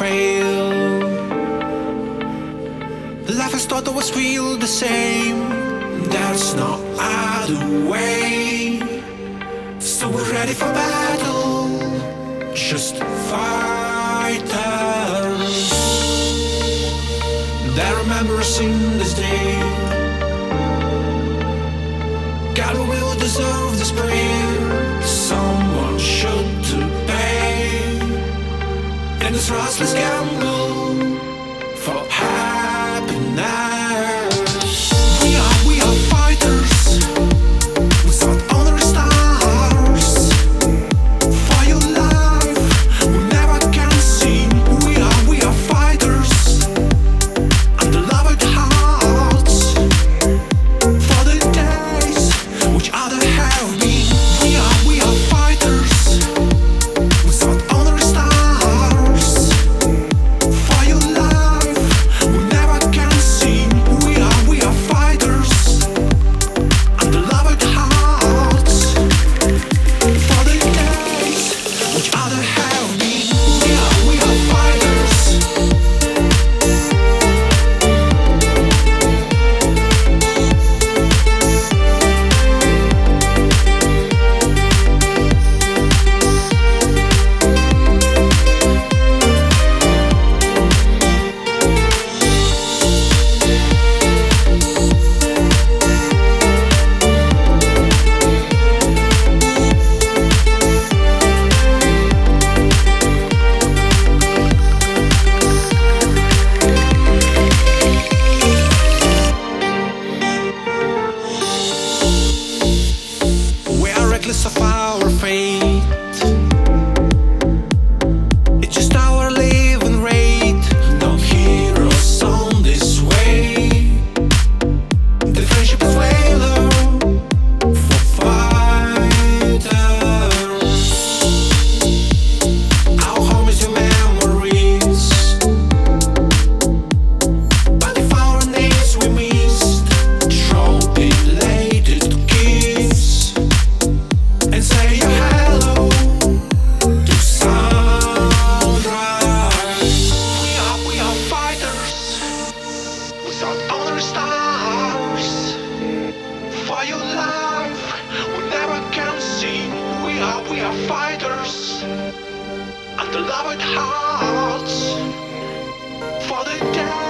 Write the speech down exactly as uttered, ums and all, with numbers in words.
trail. Life has thought always feel the same. That's not either way. So we're ready for battle, just fighters that remember us in this day. God, we will deserve this prayer. Someone should to pay in this restless gamble for happiness. We are, we are fighters. We sought honor stars. For your life, we never can see. We are, we are fighters. And the loved hearts. For the days which other have been. We are, we are fighters. We sought honor stars. For your life, we never can see. We are, we are fighters. And the loved hearts. For the days which other have been. We are, we are fighters. We are reckless of our fate. It's just our living rate. No heroes on this way. The friendship is way low for fighters. Our home is your memories. But if our names we missed, drop it later to kiss and say a hello to sunrise. We are, we are fighters. We sought honor stars. For your life, we never can see. We are, we are fighters. And the loved hearts. For the day